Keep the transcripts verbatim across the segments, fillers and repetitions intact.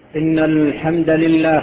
إن الحمد لله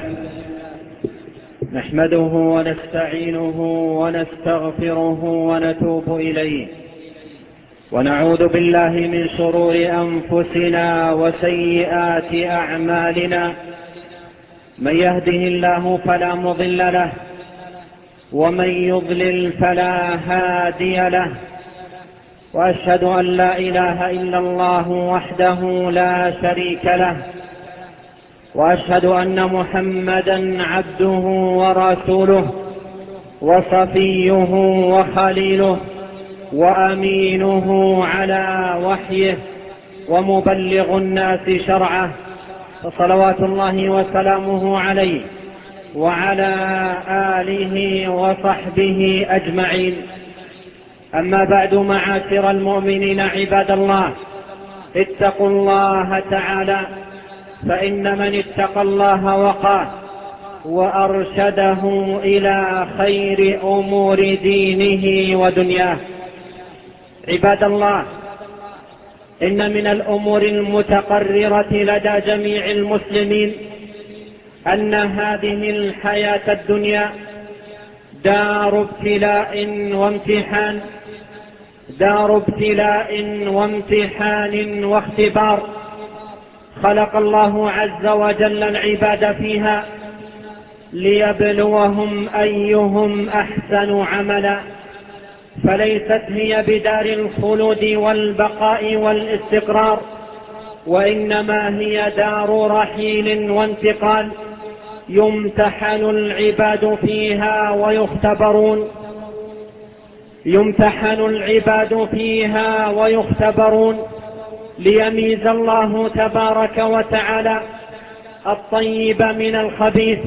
نحمده ونستعينه ونستغفره ونتوب إليه، ونعوذ بالله من شرور أنفسنا وسيئات أعمالنا. من يهده الله فلا مضل له، ومن يضلل فلا هادي له، وأشهد أن لا إله إلا الله وحده لا شريك له، وأشهد أن محمدا عبده ورسوله وصفيه وخليله وأمينه على وحيه ومبلغ الناس شرعه، فصلوات الله وسلامه عليه وعلى آله وصحبه أجمعين. أما بعد، معاشر المؤمنين عباد الله، اتقوا الله تعالى، فإن من اتقى الله وقاه وأرشده إلى خير أمور دينه ودنياه. عباد الله، إن من الأمور المتقررة لدى جميع المسلمين أن هذه الحياة الدنيا دار ابتلاء وامتحان، دار ابتلاء وامتحان واختبار. خلق الله عز وجل العباد فيها ليبلوهم أيهم أحسن عملا، فليست هي بدار الخلود والبقاء والاستقرار، وإنما هي دار رحيل وانتقال يمتحن العباد فيها ويختبرون يمتحن العباد فيها ويختبرون ليميز الله تبارك وتعالى الطيب من الخبيث،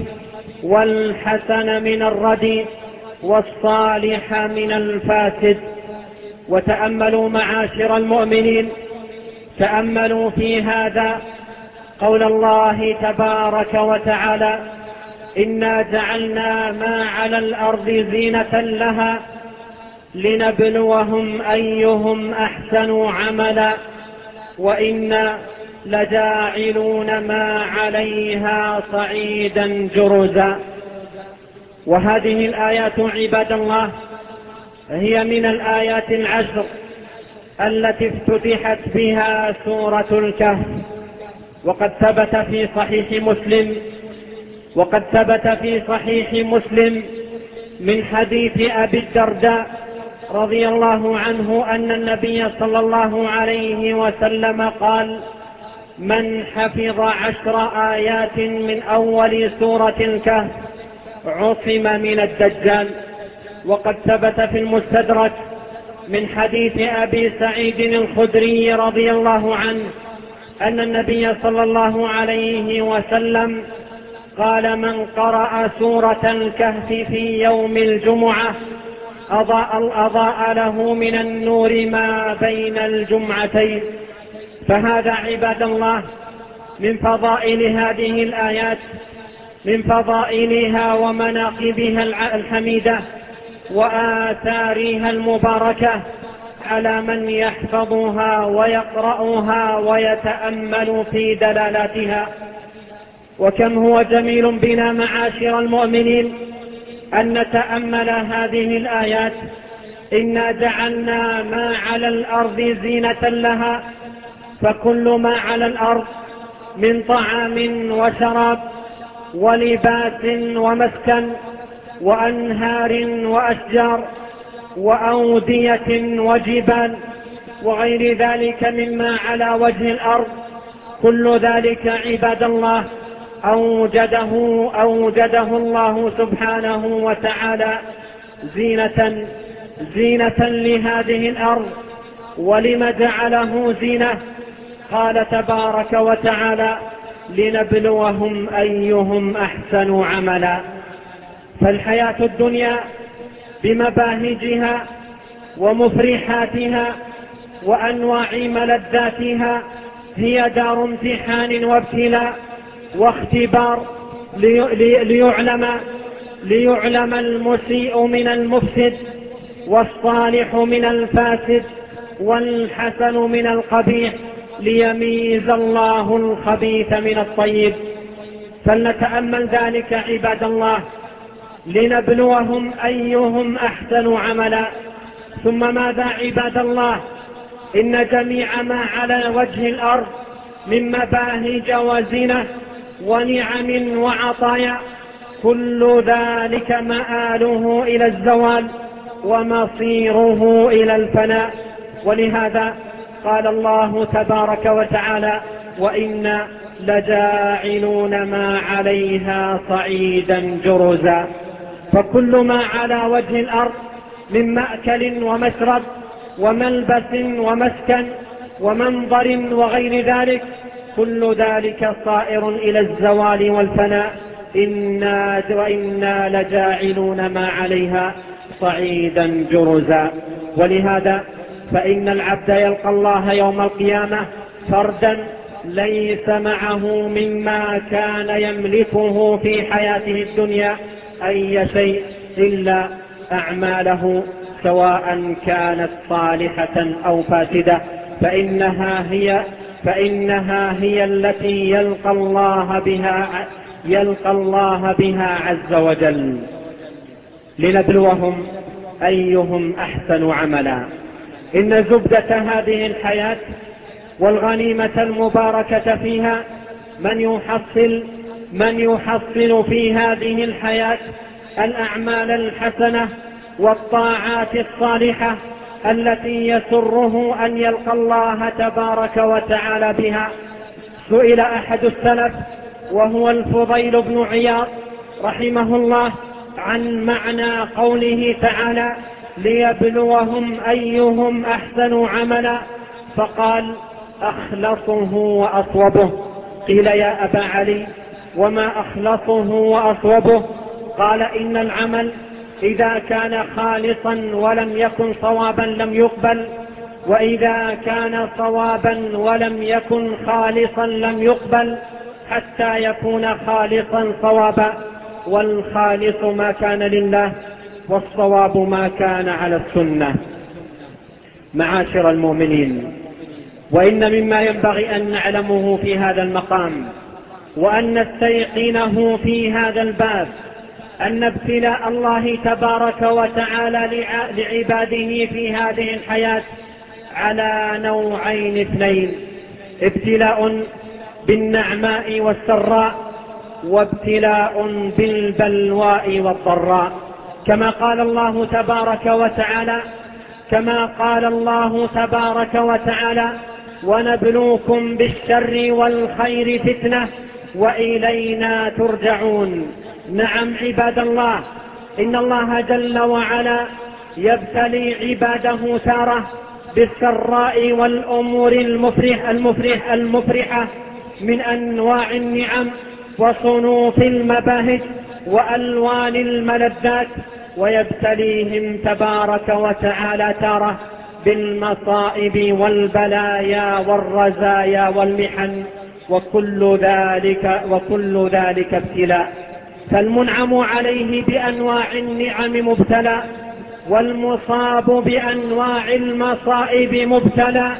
والحسن من الرديء، والصالح من الفاسد. وتأملوا معاشر المؤمنين، تأملوا في هذا قول الله تبارك وتعالى: إنا جعلنا ما على الأرض زينة لها لنبلوهم أيهم أحسن عملا وإنا لجاعلون ما عليها صعيدا جرزا. وهذه الآيات عباد الله هي من الآيات العشر التي افتتحت بها سورة الكهف. وقد ثبت في صحيح مسلم وقد ثبت في صحيح مسلم من حديث أبي الدرداء رضي الله عنه أن النبي صلى الله عليه وسلم قال: من حفظ عشر آيات من أول سورة الكهف عصم من الدجال. وقد ثبت في المستدرك من حديث أبي سعيد الخدري رضي الله عنه أن النبي صلى الله عليه وسلم قال: من قرأ سورة الكهف في يوم الجمعة أضاء, أضاء له من النور ما بين الجمعتين. فهذا عباد الله من فضائل هذه الآيات، من فضائلها ومناقبها الحميدة وآثارها المباركة على من يحفظها ويقرأها ويتأمل في دلالاتها. وكم هو جميل بنا معاشر المؤمنين أن نتأمل هذه الآيات. إنا جعلنا ما على الأرض زينة لها، فكل ما على الأرض من طعام وشراب ولباس ومسكن وأنهار وأشجار وأودية وجبال وغير ذلك مما على وجه الأرض، كل ذلك عباد الله أوجده أوجده الله سبحانه وتعالى زينة زينة لهذه الأرض. ولم جعله زينة؟ قال تبارك وتعالى: لنبلوهم أيهم أحسن عملا. فالحياة الدنيا بمباهجها ومفرحاتها وأنواع ملذاتها هي دار امتحان وابتلاء واختبار، ليعلم ليعلم المسيء من المفسد، والصالح من الفاسد، والحسن من القبيح، ليميز الله الخبيث من الطيب. فلنتأمل ذلك عباد الله لنبلوهم أيهم أحسن عملا. ثم ماذا عباد الله؟ إن جميع ما على وجه الأرض من مباهج وزينة ونعم وعطايا كل ذلك مآله إلى الزوال ومصيره إلى الفناء. ولهذا قال الله تبارك وتعالى: وإنا لجاعلون ما عليها صعيدا جرزا. فكل ما على وجه الأرض من مأكل ومشرب وملبس ومسكن ومنظر وغير ذلك كل ذلك صائر إلى الزوال والفناء. إنا وإنا لجاعلون ما عليها صعيدا جرزا. ولهذا فإن العبد يلقى الله يوم القيامة فردا ليس معه مما كان يملكه في حياته الدنيا أي شيء إلا أعماله، سواء كانت صالحة أو فاسدة، فإنها هي فإنها هي التي يلقى الله بها يلقى الله بها عز وجل، لنبلوهم أيهم أحسن عملا. إن زبدة هذه الحياة والغنيمة المباركة فيها من يحصل من يحصل في هذه الحياة الأعمال الحسنة والطاعات الصالحة التي يسره أن يلقى الله تبارك وتعالى بها. سئل أحد السلف وهو الفضيل بن عياض رحمه الله عن معنى قوله تعالى: ليبلوهم أيهم أحسن عملا، فقال: أخلصه وأصوبه. قيل: يا أبا علي وما أخلصه وأصوبه؟ قال: إن العمل إذا كان خالصا ولم يكن صوابا لم يقبل، وإذا كان صوابا ولم يكن خالصا لم يقبل، حتى يكون خالصا صوابا. والخالص ما كان لله، والصواب ما كان على السنة. معاشر المؤمنين، وإن مما ينبغي أن نعلمه في هذا المقام وأن نستيقنه في هذا الباب أن ابتلاء الله تبارك وتعالى لعباده في هذه الحياة على نوعين اثنين: ابتلاء بالنعماء والسراء، وابتلاء بالبلواء والضراء. كما قال الله تبارك وتعالى كما قال الله تبارك وتعالى: ونبلوكم بالشر والخير فتنة وإلينا ترجعون. نعم عباد الله، إن الله جل وعلا يبتلي عباده تارة بالسراء والأمور المفرح المفرح المفرحة من أنواع النعم وصنوف المباهج وألوان الملذات، ويبتليهم تبارك وتعالى تارة بالمصائب والبلايا والرزايا والمحن، وكل ذلك وكل ذلك ابتلاء. فالمنعم عليه بأنواع النعم مبتلى، والمصاب بأنواع المصائب مبتلى،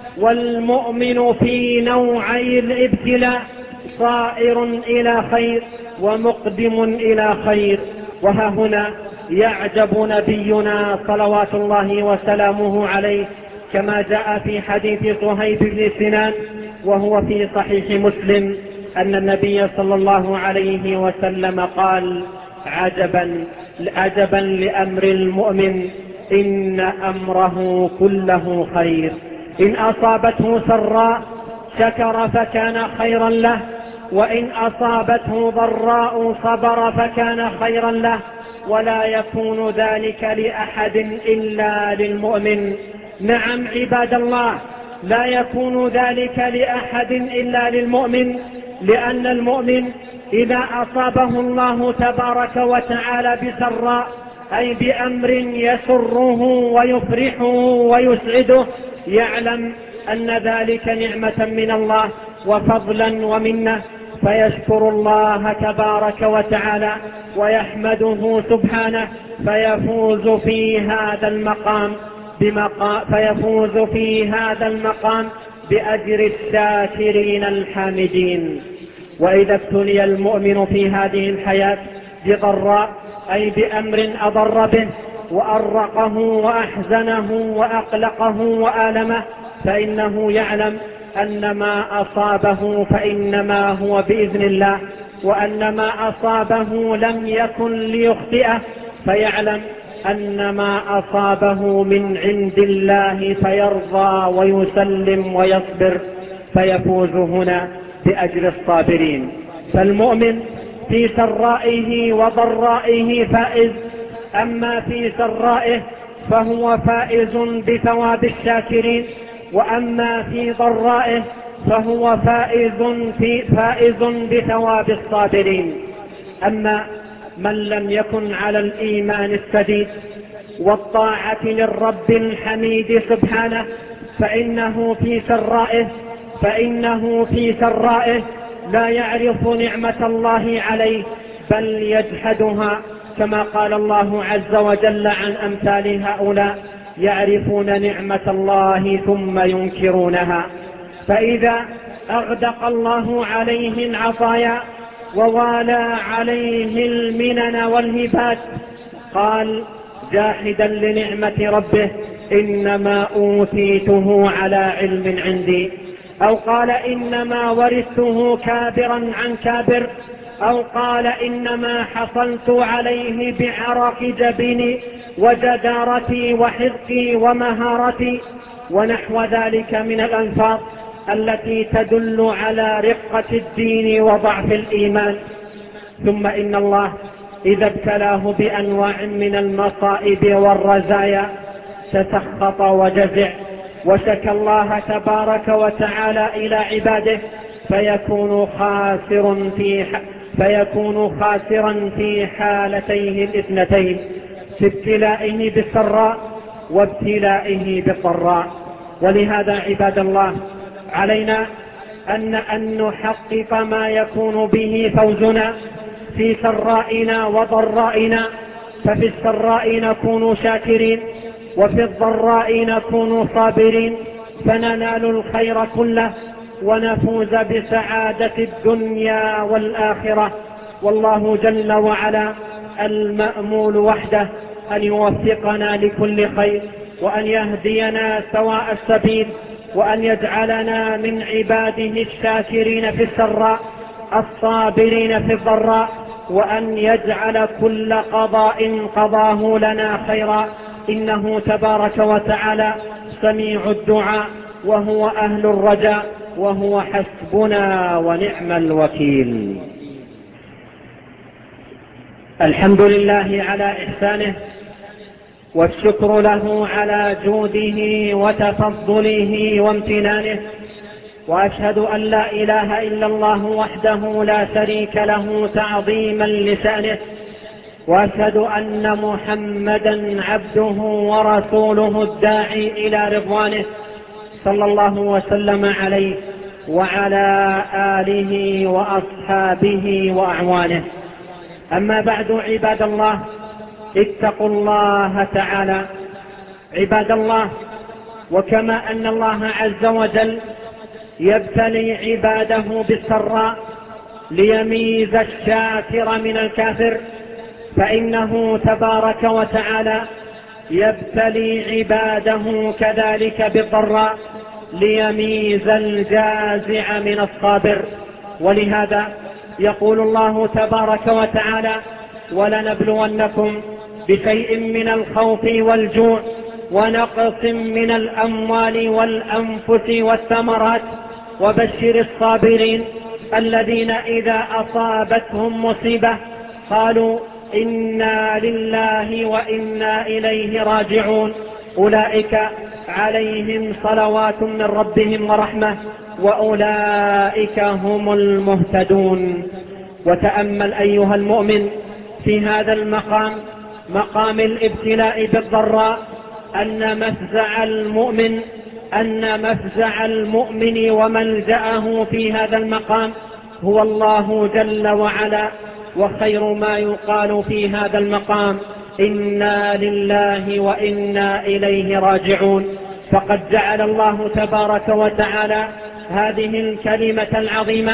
والمؤمن في نوعي الابتلاء صائر إلى خير ومقدم إلى خير. وها هنا يعجب نبينا صلوات الله وسلامه عليه كما جاء في حديث صهيب بن سنان وهو في صحيح مسلم أن النبي صلى الله عليه وسلم قال: عجبا عجبا لأمر المؤمن، إن أمره كله خير، إن أصابته سراء شكر فكان خيرا له، وإن أصابته ضراء صبر فكان خيرا له، ولا يكون ذلك لأحد إلا للمؤمن. نعم عباد الله، لا يكون ذلك لأحد إلا للمؤمن، لأن المؤمن إذا أصابه الله تبارك وتعالى بسراء أي بأمر يسره ويفرحه ويسعده يعلم أن ذلك نعمة من الله وفضلا ومنه، فيشكر الله تبارك وتعالى ويحمده سبحانه، فيفوز في هذا المقام بمقام فيفوز في هذا المقام بأجر الشاكرين الحامدين. وإذا ابتلي المؤمن في هذه الحياة بضراء أي بأمر أضر به وأرقه وأحزنه وأقلقه وآلمه، فإنه يعلم أن ما أصابه فإنما هو بإذن الله، وأن ما أصابه لم يكن ليخطئه، فيعلم أن ما أصابه من عند الله فيرضى ويسلم ويصبر، فيفوز هنا بأجر الصابرين. فالمؤمن في سرائه وضرائه فائز، أما في سرائه فهو فائز بثواب الشاكرين، وأما في ضرائه فهو فائز, في فائز بثواب الصابرين. أما من لم يكن على الإيمان السديد والطاعة للرب الحميد سبحانه فإنه في سرائه فإنه في سرائه لا يعرف نعمة الله عليه بل يجحدها، كما قال الله عز وجل عن أمثال هؤلاء: يعرفون نعمة الله ثم ينكرونها. فإذا أغدق الله عليه العطايا ووالى عليه المنن والهبات قال جاحدا لنعمة ربه: إنما أوتيته على علم عندي، أو قال إنما ورثته كابرا عن كابر، أو قال إنما حصلت عليه بعرق جبيني وجدارتي وحذقي ومهارتي، ونحو ذلك من الألفاظ التي تدل على رقة الدين وضعف الإيمان. ثم إن الله إذا ابتلاه بأنواع من المصائب والرزايا تسخط وجزع وشكى الله تبارك وتعالى إلى عباده، فيكون خاسر في فيكون خاسرا في حالتيه الاثنتين: في ابتلائه بالسراء وابتلائه بالضراء. ولهذا عباد الله علينا أن, أن نحقق ما يكون به فوزنا في سرائنا وضرائنا. ففي السراء نكون شاكرين، وفي الضراء نكون صابرين، فننال الخير كله ونفوز بسعادة الدنيا والآخرة. والله جل وعلا المأمول وحده أن يوفقنا لكل خير، وأن يهدينا سواء السبيل، وأن يجعلنا من عباده الشاكرين في السراء الصابرين في الضراء، وأن يجعل كل قضاء قضاه لنا خيرا، إنه تبارك وتعالى سميع الدعاء وهو أهل الرجاء، وهو حسبنا ونعم الوكيل. الحمد لله على إحسانه، والشكر له على جوده وتفضله وامتنانه، وأشهد أن لا إله إلا الله وحده لا شريك له تعظيما لشأنه، وأشهد أن محمدا عبده ورسوله الداعي إلى رضوانه، صلى الله وسلم عليه وعلى آله وأصحابه وأعوانه. أما بعد عباد الله، اتقوا الله تعالى. عباد الله، وكما أن الله عز وجل يبتلي عباده بالسراء ليميز الشاكر من الكافر، فإنه تبارك وتعالى يبتلي عباده كذلك بالضراء ليميز الجازع من الصابر. ولهذا يقول الله تبارك وتعالى: ولنبلونكم بشيء من الخوف والجوع ونقص من الأموال والأنفس والثمرات وبشر الصابرين الذين إذا أصابتهم مصيبة قالوا إنا لله وإنا إليه راجعون، أولئك عليهم صلوات من ربهم ورحمة وأولئك هم المهتدون. وتأمل أيها المؤمن في هذا المقام، مقام الابتلاء بالضراء، أن مفزع المؤمن أن مفزع المؤمن وملجأه في هذا المقام هو الله جل وعلا. وخير ما يقال في هذا المقام: إنا لله وإنا إليه راجعون. فقد جعل الله تبارك وتعالى هذه الكلمة العظيمة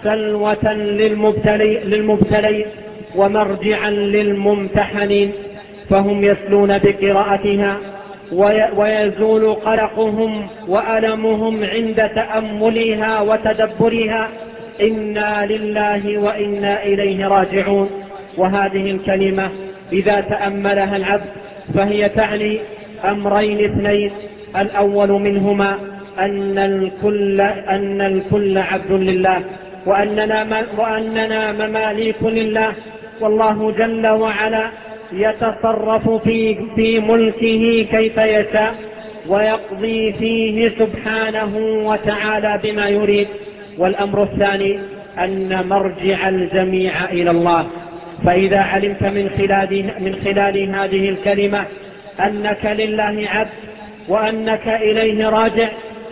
سلوة للمبتلي للمبتلين ومرجعا للممتحنين، فهم يسلون بقراءتها ويزول قلقهم وألمهم عند تأملها وتدبرها. إنا لله وإنا إليه راجعون. وهذه الكلمة إذا تأملها العبد فهي تعني أمرين اثنين: الأول منهما أن الكل, أن الكل عبد لله، وأننا, وأننا مماليك لله، والله جل وعلا يتصرف في, في ملكه كيف يشاء، ويقضي فيه سبحانه وتعالى بما يريد. والأمر الثاني أن مرجع الجميع إلى الله. فإذا علمت من خلال, من خلال هذه الكلمة أنك لله عبد وأنك إليه راجع،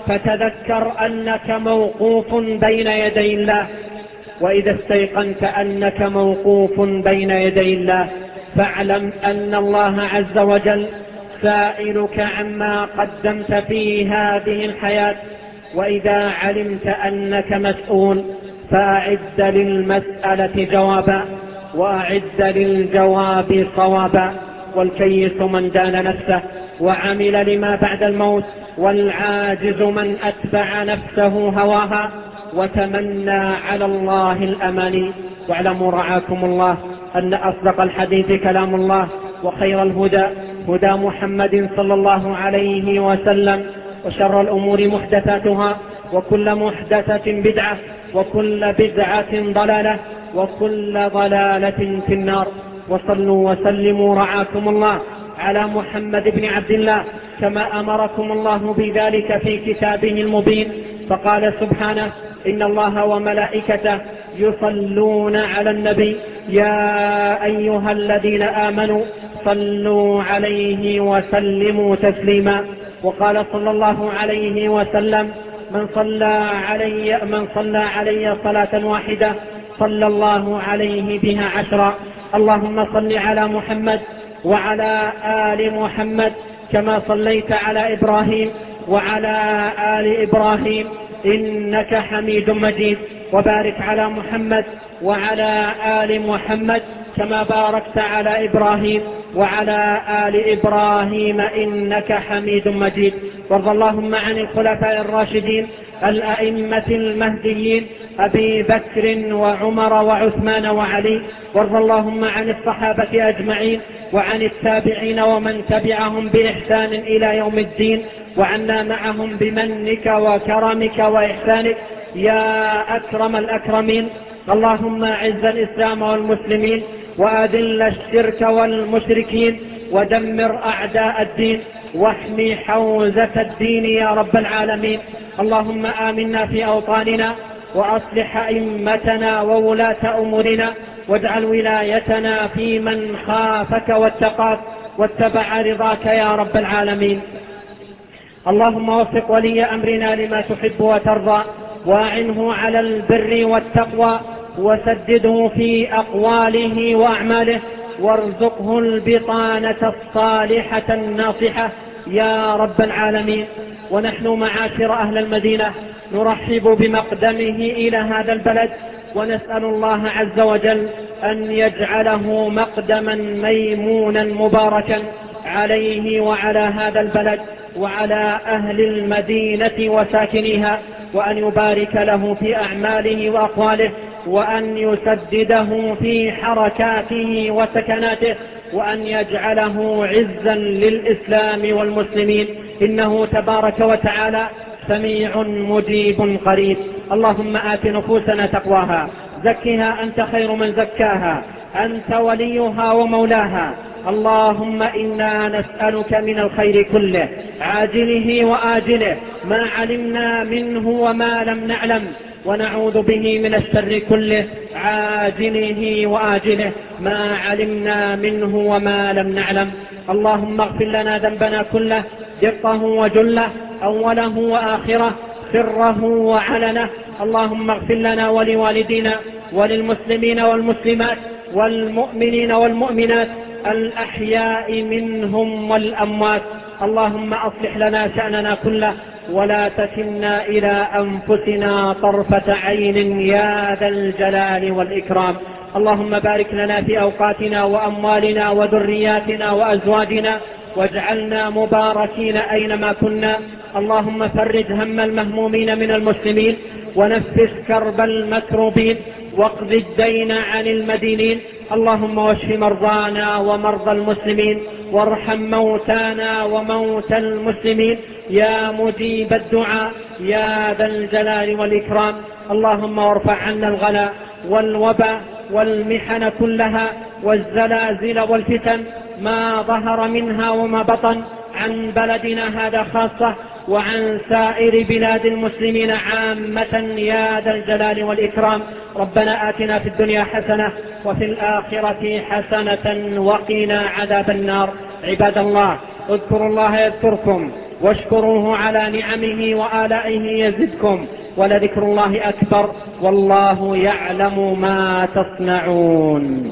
فتذكر أنك موقوف بين يدي الله. وإذا استيقنت أنك موقوف بين يدي الله فاعلم أن الله عز وجل سائلك عما قدمت في هذه الحياة. وإذا علمت أنك مسؤول فأعد للمسألة جوابا، وأعد للجواب صوابا. والكيس من دان نفسه وعمل لما بعد الموت، والعاجز من أتبع نفسه هواها وتمنى على الله الأماني. واعلموا رعاكم الله أن أصدق الحديث كلام الله، وخير الهدى هدى محمد صلى الله عليه وسلم، وشر الأمور محدثاتها، وكل محدثة بدعة، وكل بدعة ضلالة، وكل ضلالة في النار. وصلوا وسلموا رعاكم الله على محمد بن عبد الله كما أمركم الله بذلك في كتابه المبين. فقال سبحانه: إن الله وملائكته يصلون على النبي يا أيها الذين آمنوا صلوا عليه وسلموا تسليما. وقال صلى الله عليه وسلم: من صلى علي, من صلى علي صلاة واحدة صلى الله عليه بها عشرا. اللهم صل على محمد وعلى آل محمد كما صليت على إبراهيم وعلى آل إبراهيم إنك حميد مجيد. وبارك على محمد وعلى آل محمد كما باركت على إبراهيم وعلى آل إبراهيم إنك حميد مجيد. وارض اللهم عن الخلفاء الراشدين الأئمة المهديين أبي بكر وعمر وعثمان وعلي. وارض اللهم عن الصحابة أجمعين وعن التابعين ومن تبعهم بإحسان إلى يوم الدين، وعنا معهم بمنك وكرمك وإحسانك يا أكرم الأكرمين. اللهم أعز الإسلام والمسلمين، وأذل الشرك والمشركين، ودمر أعداء الدين، واحمي حوزة الدين يا رب العالمين. اللهم آمنا في أوطاننا، وأصلح أئمتنا وولاة أمورنا، واجعل ولايتنا في من خافك واتقاك واتبع رضاك يا رب العالمين. اللهم وفق ولي أمرنا لما تحب وترضى، واعنه على البر والتقوى، وسدده في أقواله وأعماله، وارزقه البطانة الصالحة الناصحة يا رب العالمين. ونحن معاشر أهل المدينة نرحب بمقدمه إلى هذا البلد، ونسأل الله عز وجل أن يجعله مقدما ميمونا مباركا عليه وعلى هذا البلد وعلى أهل المدينة وساكنيها، وأن يبارك له في أعماله وأقواله، وأن يسدده في حركاته وسكناته، وأن يجعله عزا للإسلام والمسلمين، إنه تبارك وتعالى سميع مجيب قريب. اللهم آت نفوسنا تقواها، زكها أنت خير من زكاها، أنت وليها ومولاها. اللهم إنا نسألك من الخير كله عاجله وآجله ما علمنا منه وما لم نعلم، ونعوذ به من الشر كله عاجله وآجله ما علمنا منه وما لم نعلم. اللهم اغفر لنا ذنبنا كله دقه وجله، أوله وآخره، سره وعلنه. اللهم اغفر لنا ولوالدينا وللمسلمين والمسلمات والمؤمنين والمؤمنات الأحياء منهم والأموات. اللهم أصلح لنا شأننا كله، ولا تكلنا إلى أنفسنا طرفة عين يا ذا الجلال والإكرام. اللهم بارك لنا في أوقاتنا وأموالنا وذرياتنا وأزواجنا، واجعلنا مباركين أينما كنا. اللهم فرج هم المهمومين من المسلمين، ونفس كرب المكروبين، واقض الدين عن المدينين. اللهم واشف مرضانا ومرضى المسلمين، وارحم موتانا وموتى المسلمين يا مجيب الدعاء يا ذا الجلال والإكرام. اللهم وارفع عنا الغلاء والوباء والمحن كلها والزلازل والفتن ما ظهر منها وما بطن عن بلدنا هذا خاصة، وعن سائر بلاد المسلمين عامة يا ذا الجلال والإكرام. ربنا آتنا في الدنيا حسنة وفي الآخرة حسنة وقنا عذاب النار. عباد الله، اذكروا الله يذكركم، واشكروه على نعمه وآلائه يزدكم، ولذكر الله أكبر، والله يعلم ما تصنعون.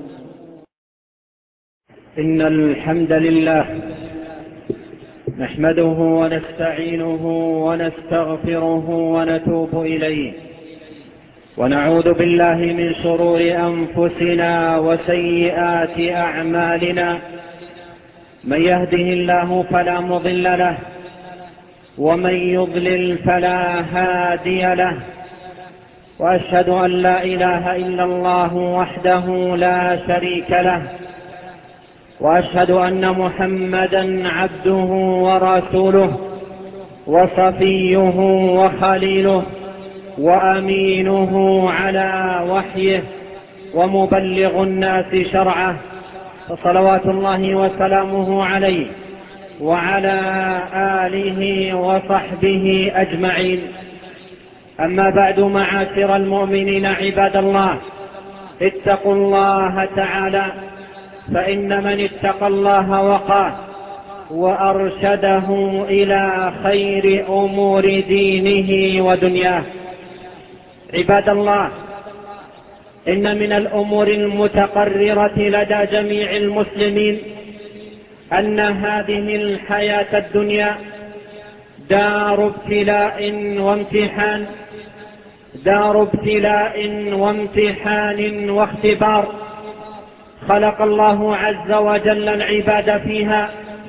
إن الحمد لله نحمده ونستعينه ونستغفره ونتوب إليه، ونعوذ بالله من شرور أنفسنا وسيئات أعمالنا. من يهده الله فلا مضل له، ومن يضلل فلا هادي له، وأشهد أن لا إله إلا الله وحده لا شريك له، وأشهد أن محمدا عبده ورسوله وصفيه وخليله وأمينه على وحيه ومبلغ الناس شرعه، فصلوات الله وسلامه عليه وعلى آله وصحبه أجمعين. أما بعد، معاشر المؤمنين عباد الله، اتقوا الله تعالى، فإن من اتقى الله وقاه وأرشده إلى خير أمور دينه ودنياه. عباد الله، إن من الأمور المتقررة لدى جميع المسلمين أن هذه الحياة الدنيا دار ابتلاء وامتحان، دار ابتلاء وامتحان واختبار. خلق الله عز وجل العباد فيها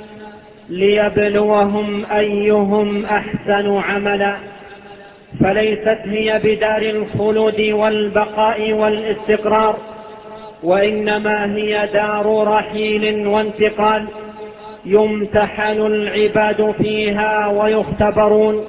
ليبلوهم أيهم أحسن عملا، فليست هي بدار الخلود والبقاء والاستقرار، وإنما هي دار رحيل وانتقال، يمتحن العباد فيها ويختبرون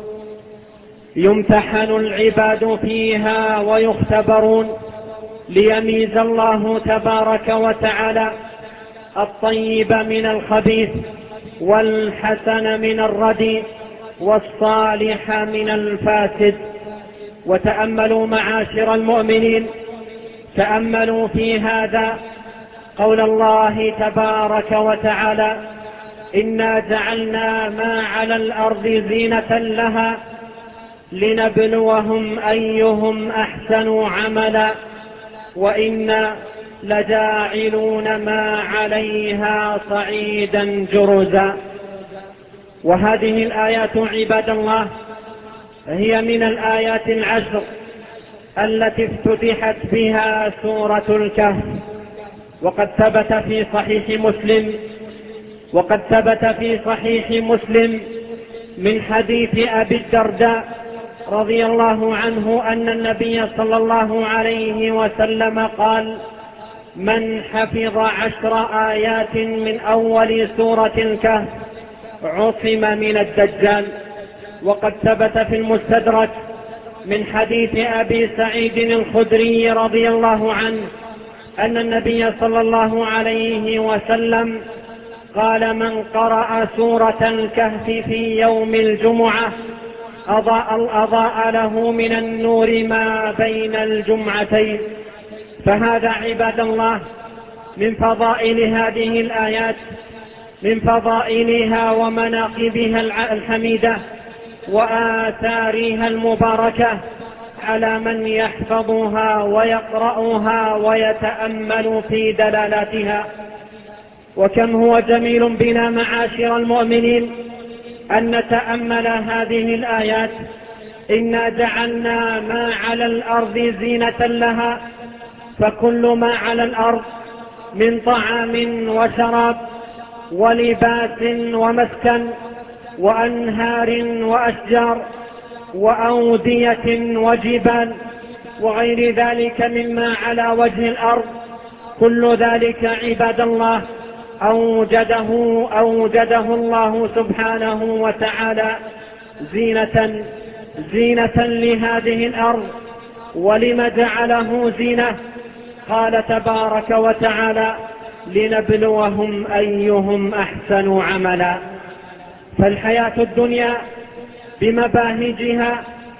يمتحن العباد فيها ويختبرون ليميز الله تبارك وتعالى الطيب من الخبيث، والحسن من الرديء، والصالح من الفاسد. وتأملوا معاشر المؤمنين، تأملوا في هذا قول الله تبارك وتعالى: إنا جعلنا ما على الأرض زينة لها لنبلوهم أيهم أحسن عملا وإنا لجاعلون ما عليها صعيدا جرزا. وهذه الآيات عباد الله هي من الآيات العشر التي افتتحت بها سورة الكهف. وقد ثبت في صحيح مسلم وقد ثبت في صحيح مسلم من حديث أبي الدرداء رضي الله عنه أن النبي صلى الله عليه وسلم قال: من حفظ عشر آيات من أول سورة الكهف عصم من الدجال. وقد ثبت في المستدرك من حديث أبي سعيد الخدري رضي الله عنه أن النبي صلى الله عليه وسلم قال: من قرأ سورة الكهف في يوم الجمعة أضاء, أضاء له من النور ما بين الجمعتين. فهذا عباد الله من فضائل هذه الآيات، من فضائلها ومناقبها الحميدة وآثارها المباركة على من يحفظها ويقرأها ويتأمل في دلالاتها. وكم هو جميل بنا معاشر المؤمنين أن نتأمل هذه الآيات. إنا جعلنا ما على الأرض زينة لها، فكل ما على الأرض من طعام وشراب ولباس ومسكن وأنهار وأشجار وأودية وجبال وغير ذلك مما على وجه الأرض، كل ذلك عباد الله أوجده أوجده الله سبحانه وتعالى زينة زينة لهذه الأرض. ولم جعله زينة؟ قال تبارك وتعالى: لنبلوهم أيهم أحسن عملا. فالحياة الدنيا بمباهجها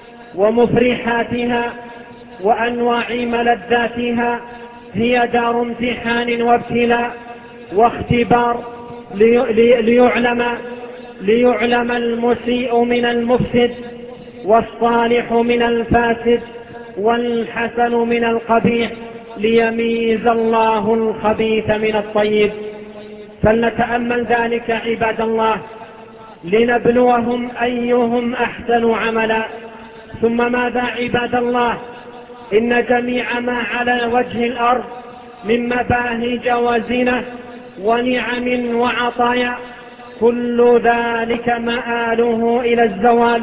ومفرحاتها وأنواع ملذاتها هي دار امتحان وابتلاء واختبار، ليعلم ليعلم المسيء من المفسد والصالح من الفاسد والحسن من القبيح، ليميز الله الخبيث من الطيب. فلنتأمل ذلك عباد الله، لنبلوهم أيهم أحسن عملا. ثم ماذا عباد الله؟ إن جميع ما على وجه الأرض من مباهج وزينة ونعم وعطايا، كل ذلك مآله إلى الزوال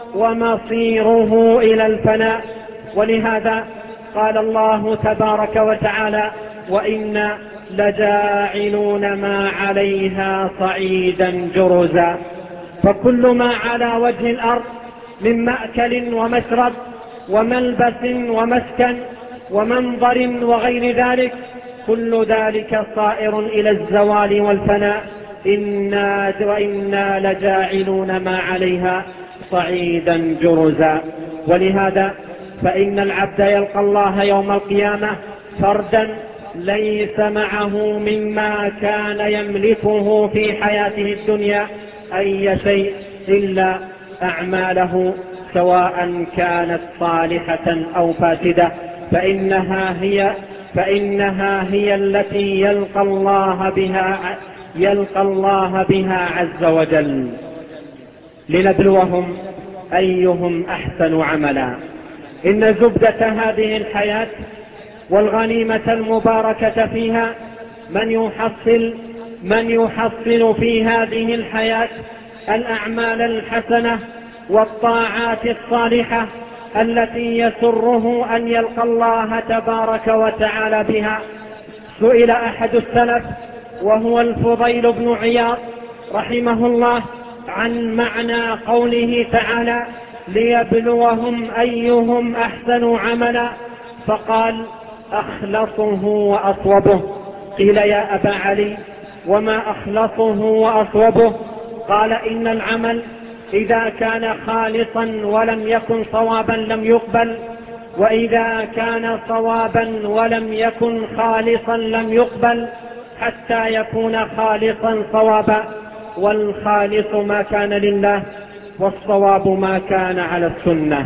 ومصيره إلى الفناء. ولهذا قال الله تبارك وتعالى: وإنا لجاعلون ما عليها صعيدا جرزا. فكل ما على وجه الأرض من مأكل ومشرب وملبس ومسكن ومنظر وغير ذلك، كل ذلك صائر إلى الزوال والفناء. إنا وإنا لجاعلون ما عليها صعيدا جرزا. ولهذا فإن العبد يلقى الله يوم القيامة فردا ليس معه مما كان يملكه في حياته الدنيا أي شيء إلا أعماله، سواء كانت صالحة أو فاسدة، فإنها هي فإنها هي التي يلقى الله بها يلقى الله بها عز وجل. لنبلوهم أيهم أحسن عملا. إن زبدة هذه الحياة والغنيمة المباركة فيها من يحصل من يحصل في هذه الحياة الأعمال الحسنة والطاعات الصالحة التي يسره أن يلقى الله تبارك وتعالى بها. سئل أحد السلف وهو الفضيل بن عياض رحمه الله عن معنى قوله تعالى: ليبلوهم أيهم أحسن عملا، فقال: أخلصه وأصوبه. قيل: يا أبا علي، وما أخلصه وأصوبه؟ قال: إن العمل إذا كان خالصا ولم يكن صوابا لم يقبل، وإذا كان صوابا ولم يكن خالصا لم يقبل، حتى يكون خالصا صوابا. والخالص ما كان لله، والصواب ما كان على السنة.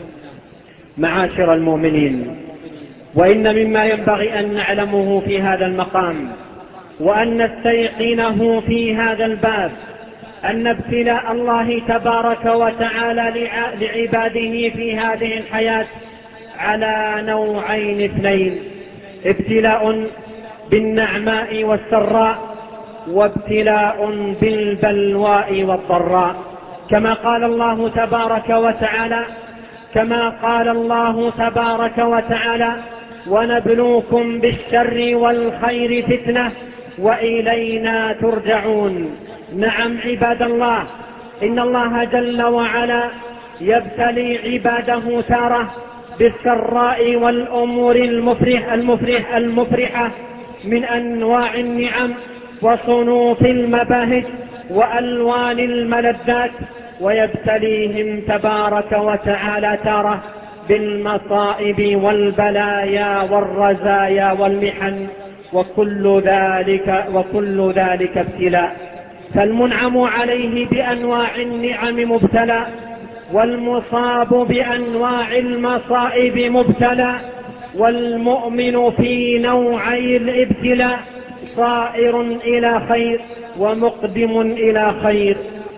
معاشر المؤمنين، وإن مما ينبغي أن نعلمه في هذا المقام وأن نستيقنه في هذا الباب أن ابتلاء الله تبارك وتعالى لعباده في هذه الحياة على نوعين اثنين: ابتلاء بالنعماء والسراء، وابتلاء بالبلواء والضراء. كما قال الله تبارك وتعالى كما قال الله تبارك وتعالى: ونبلوكم بالشر والخير فتنة وإلينا ترجعون. نعم عباد الله، إن الله جل وعلا يبتلي عباده تارة بالسراء والأمور المفرح المفرح المفرحة من أنواع النعم وصنوف المباهج وألوان الملذات، ويبتليهم تبارك وتعالى تارة بالمصائب والبلايا والرزايا والمحن، وكل ذلك وكل ذلك ابتلاء. فالمنعم عليه بأنواع النعم مبتلى، والمصاب بأنواع المصائب مبتلى، والمؤمن في نوعي الابتلاء صائر إلى خير ومقدم إلى خير،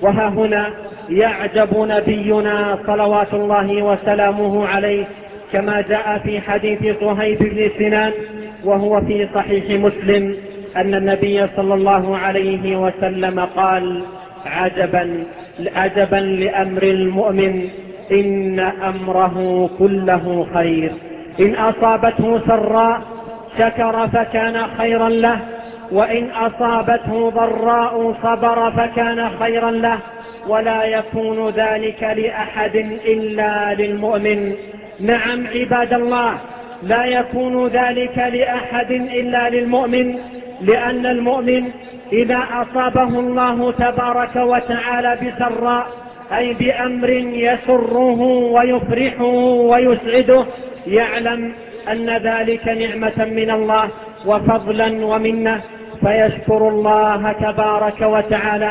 وها هنا يعجب نبينا صلوات الله وسلامه عليه كما جاء في حديث صهيب بن سنان وهو في صحيح مسلم أن النبي صلى الله عليه وسلم قال: عجبا عجبا لأمر المؤمن إن أمره كله خير، إن أصابته سراء شكر فكان خيرا له، وإن أصابته ضراء صبر فكان خيرا له، ولا يكون ذلك لأحد إلا للمؤمن. نعم عباد الله، لا يكون ذلك لأحد إلا للمؤمن، لأن المؤمن إذا أصابه الله تبارك وتعالى بسراء أي بأمر يسره ويفرحه ويسعده يعلم أن ذلك نعمة من الله وفضلا ومنه، فيشكر الله تبارك وتعالى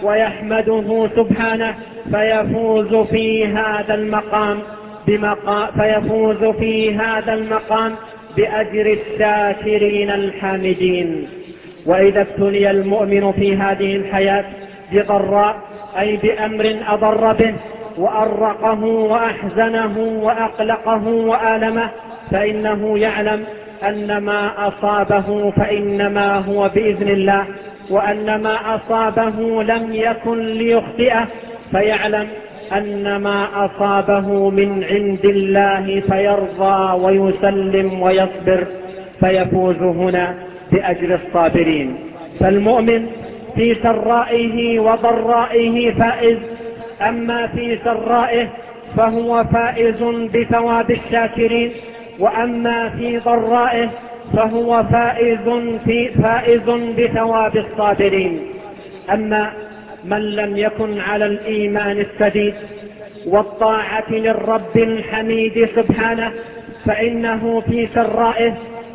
ويحمده سبحانه، فيفوز في هذا المقام بمقام فيفوز في هذا المقام بأجر الشاكرين الحامدين. وإذا ابتلي المؤمن في هذه الحياة بضراء أي بأمر أضر به وأرقه وأحزنه وأقلقه وآلمه، فإنه يعلم أن ما أصابه فإنما هو بإذن الله، وأن ما أصابه لم يكن ليخطئه، فيعلم أن ما أصابه من عند الله فيرضى ويسلم ويصبر، فيفوز هنا بأجر الصابرين. فالمؤمن في سرائه وضرائه فائز، أما في سرائه فهو فائز بثواب الشاكرين، وأما في ضرائه فهو فائز, في فائز بثواب الصابرين. أما من لم يكن على الإيمان السديد والطاعة للرب الحميد سبحانه فإنه في سرائه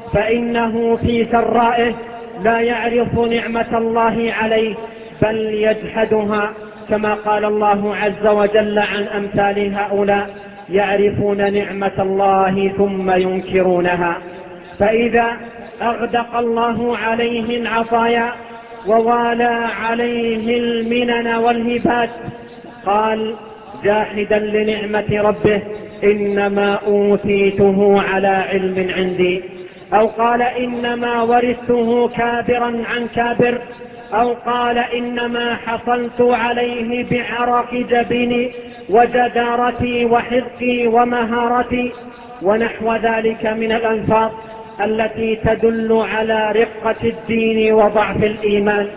فإنه في سرائه لا يعرف نعمة الله عليه بل يجحدها، كما قال الله عز وجل عن أمثال هؤلاء: يعرفون نعمة الله ثم ينكرونها. فإذا أغدق الله عليه العطايا ووالى عليه المنن والهبات قال جاحدا لنعمة ربه: إنما أوتيته على علم عندي، أو قال إنما ورثته كابرا عن كابر، أو قال إنما حصلت عليه بعرق جبيني وجدارتي وحذقي ومهارتي، ونحو ذلك من الألفاظ التي تدل على رقة الدين وضعف الإيمان.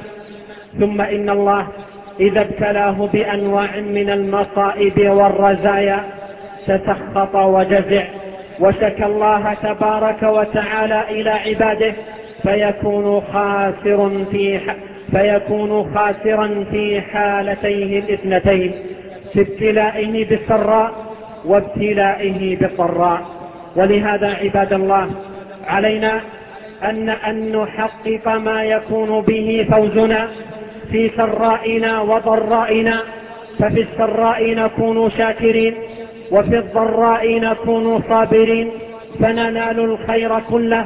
ثم إن الله إذا ابتلاه بأنواع من المصائب والرزايا تسخط وجزع وشكى الله تبارك وتعالى إلى عباده، فيكون خاسر في فيكون خاسرا في حالتيه الاثنتين، في ابتلائه بالسراء وابتلائه بالضراء. ولهذا عباد الله علينا أن, أن نحقق ما يكون به فوزنا في سرائنا وضرائنا. ففي السراء نكون شاكرين، وفي الضراء نكون صابرين، فننال الخير كله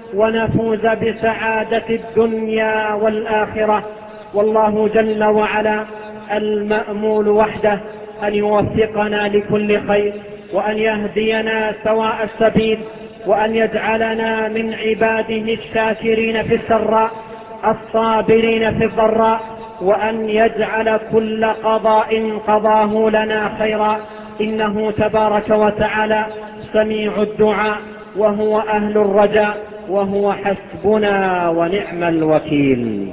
ونفوز بسعادة الدنيا والآخرة. والله جل وعلا المأمول وحده أن يوفقنا لكل خير، وأن يهدينا سواء السبيل، وأن يجعلنا من عباده الشاكرين في السراء الصابرين في الضراء، وأن يجعل كل قضاء قضاه لنا خيرا، إنه تبارك وتعالى سميع الدعاء وهو أهل الرجاء وهو حسبنا ونعم الوكيل.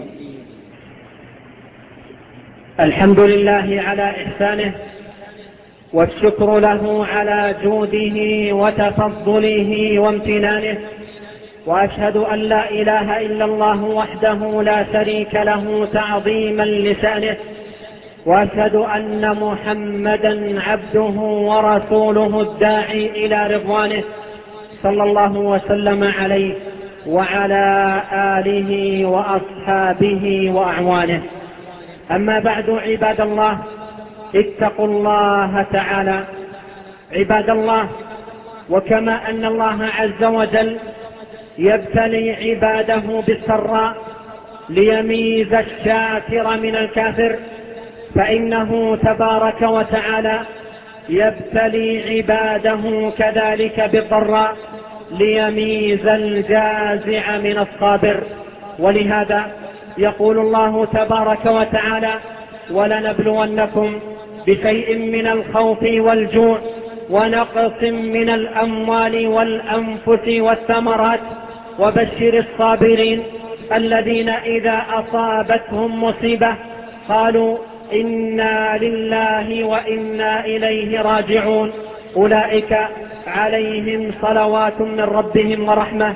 الحمد لله على إحسانه، والشكر له على جوده وتفضله وامتنانه، وأشهد أن لا إله إلا الله وحده لا شريك له تعظيما لشأنه، وأشهد أن محمدا عبده ورسوله الداعي إلى رضوانه، صلى الله وسلم عليه وعلى آله وأصحابه وأعوانه. أما بعد عباد الله، اتقوا الله تعالى. عباد الله، وكما أن الله عز وجل يبتلي عباده بالسراء ليميز الشاكر من الكافر، فإنه تبارك وتعالى يبتلي عباده كذلك بالضراء ليميز الجازع من الصابر. ولهذا يقول الله تبارك وتعالى: ولنبلونكم بشيء من الخوف والجوع ونقص من الأموال والأنفس والثمرات وبشر الصابرين الذين إذا أصابتهم مصيبة قالوا إنا لله وإنا إليه راجعون أولئك عليهم صلوات من ربهم ورحمة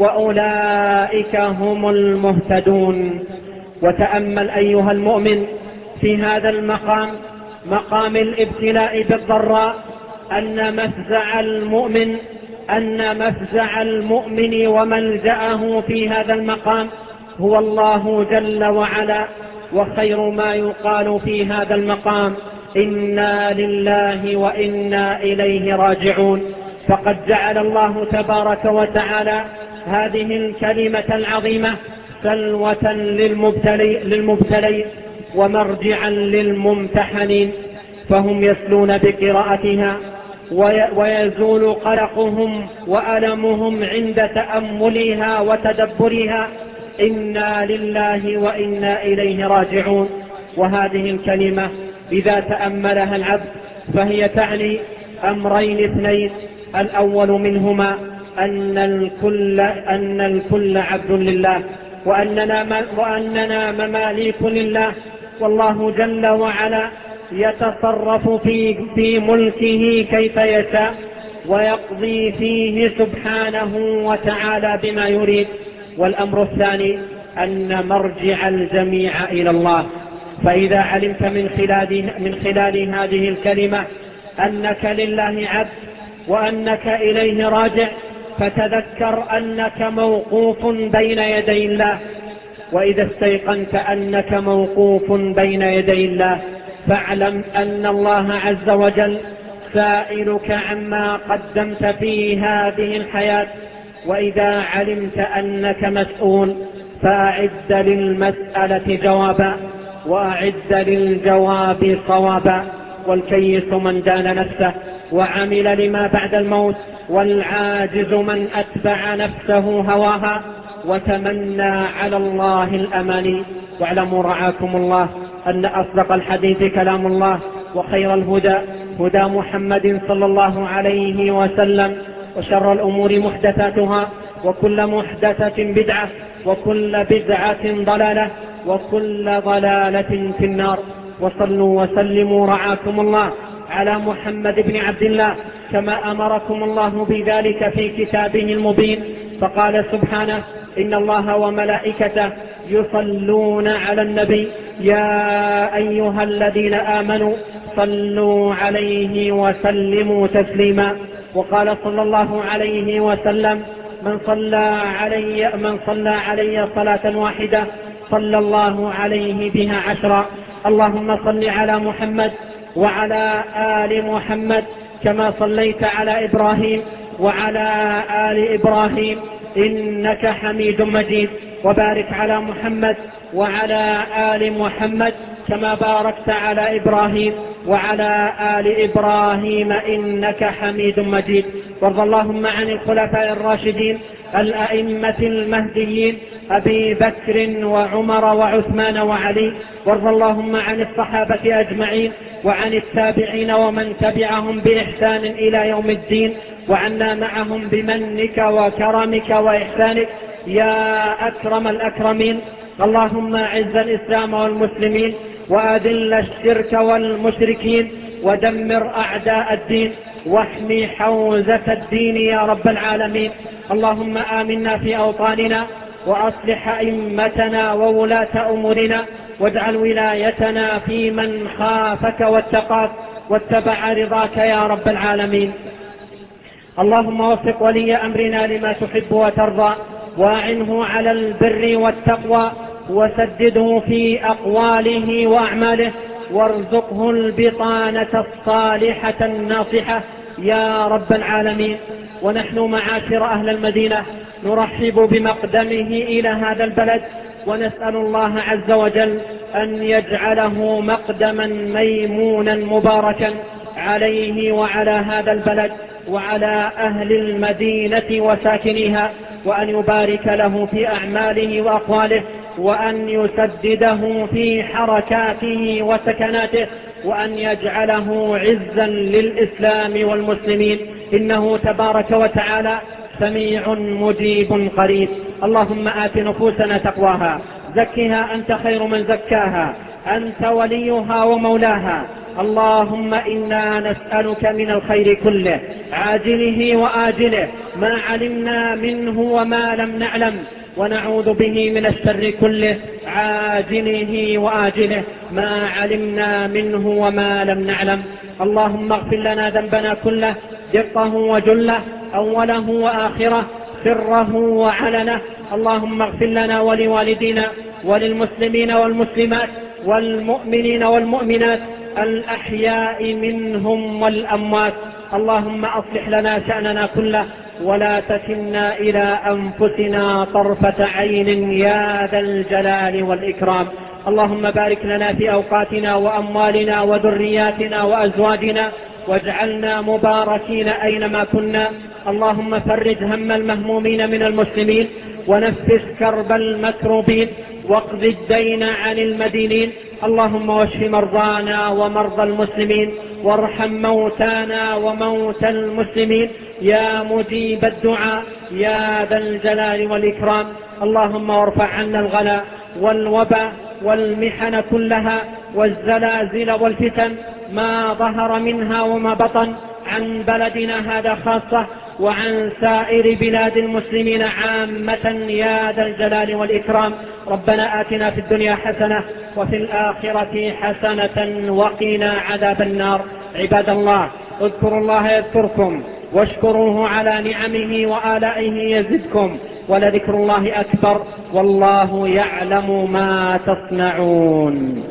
وأولئك هم المهتدون. وتأمل أيها المؤمن في هذا المقام، مقام الابتلاء بالضراء، أن مفزع المؤمن أن مفزع المؤمن وملجأه في هذا المقام هو الله جل وعلا. وخير ما يقال في هذا المقام إنا لله وإنا إليه راجعون. فقد جعل الله تبارك وتعالى هذه الكلمة العظيمة سلوة للمبتلي, للمبتلي ومرجعا للممتحنين، فهم يسلون بقراءتها ويزول قلقهم وألمهم عند تأملها وتدبرها: إنا لله وإنا إليه راجعون. وهذه الكلمة إذا تأملها العبد فهي تعني أمرين اثنين: الأول منهما أن الكل, أن الكل عبد لله، وأننا, وأننا مماليك لله، والله جل وعلا يتصرف في, في ملكه كيف يشاء ويقضي فيه سبحانه وتعالى بما يريد. والأمر الثاني أن مرجع الجميع إلى الله. فإذا علمت من خلال, من خلال هذه الكلمة أنك لله عبد وأنك إليه راجع، فتذكر أنك موقوف بين يدي الله. وإذا استيقنت أنك موقوف بين يدي الله فاعلم أن الله عز وجل سائلك عما قدمت في هذه الحياة. وإذا علمت أنك مسؤول فأعد للمسألة جوابا وأعد للجواب صوابا. والكيس من دان نفسه وعمل لما بعد الموت، والعاجز من أتبع نفسه هواها وتمنى على الله الأماني. واعلموا رعاكم الله أن أصدق الحديث كلام الله، وخير الهدى هدى محمد صلى الله عليه وسلم، وشر الأمور محدثاتها، وكل محدثة بدعة، وكل بدعة ضلالة، وكل ضلالة في النار. وصلوا وسلموا رعاكم الله على محمد بن عبد الله كما أمركم الله بذلك في كتابه المبين، فقال سبحانه: إن الله وملائكته يصلون على النبي يا أيها الذين آمنوا صلوا عليه وسلموا تسليما. وقال صلى الله عليه وسلم: من صلى علي, من صلى علي صلاة واحدة صلى الله عليه بها عشرا. اللهم صل على محمد وعلى آل محمد كما صليت على إبراهيم وعلى آل إبراهيم إنك حميد مجيد. وبارك على محمد وعلى آل محمد كما باركت على إبراهيم وعلى آل إبراهيم إنك حميد مجيد. وارض اللهم عن الخلفاء الراشدين الأئمة المهديين أبي بكر وعمر وعثمان وعلي. وارض اللهم عن الصحابة أجمعين وعن التابعين ومن تبعهم بإحسان إلى يوم الدين، وعنا معهم بمنك وكرمك وإحسانك يا أكرم الأكرمين. اللهم أعز الإسلام والمسلمين وأذل الشرك والمشركين ودمر أعداء الدين واحمي حوزة الدين يا رب العالمين. اللهم آمنا في أوطاننا وأصلح أئمتنا وولاة أمورنا، واجعل ولايتنا في من خافك واتقاك واتبع رضاك يا رب العالمين. اللهم وفق ولي أمرنا لما تحب وترضى، واعنه على البر والتقوى، وسدده في أقواله وأعماله، وارزقه البطانة الصالحة الناصحة يا رب العالمين. ونحن معاشر أهل المدينة نرحب بمقدمه إلى هذا البلد، ونسأل الله عز وجل أن يجعله مقدما ميمونا مباركا عليه وعلى هذا البلد وعلى أهل المدينة وساكنيها، وأن يبارك له في أعماله وأقواله، وأن يسدده في حركاته وسكناته، وأن يجعله عزا للإسلام والمسلمين، إنه تبارك وتعالى سميع مجيب قريب. اللهم آت نفوسنا تقواها، زكها أنت خير من زكاها، أنت وليها ومولاها. اللهم إنا نسألك من الخير كله عاجله وآجله ما علمنا منه وما لم نعلم، ونعوذ به من الشر كله عاجله وآجله ما علمنا منه وما لم نعلم. اللهم اغفر لنا ذنبنا كله دقه وجله، أوله وآخره، سره وعلنه. اللهم اغفر لنا ولوالدينا وللمسلمين والمسلمات والمؤمنين والمؤمنات الأحياء منهم والأموات. اللهم أصلح لنا شأننا كله ولا تكلنا إلى أنفسنا طرفة عين يا ذا الجلال والإكرام. اللهم بارك لنا في أوقاتنا وأموالنا وذرياتنا وأزواجنا، واجعلنا مباركين أينما كنا. اللهم فرج هم المهمومين من المسلمين، ونفس كرب المكروبين، واقض الدين عن المدينين. اللهم واشف مرضانا ومرضى المسلمين، وارحم موتانا وموتى المسلمين يا مجيب الدعاء يا ذا الجلال والإكرام. اللهم وارفع عنا الغلاء والوباء والمحن كلها والزلازل والفتن ما ظهر منها وما بطن عن بلدنا هذا خاصة، وعن سائر بلاد المسلمين عامة يا ذا الجلال والإكرام. ربنا آتنا في الدنيا حسنة وفي الآخرة حسنة وقنا عذاب النار. عباد الله، اذكروا الله يذكركم، واشكروه على نعمه وآلائه يزدكم، ولذكر الله أكبر، والله يعلم ما تصنعون.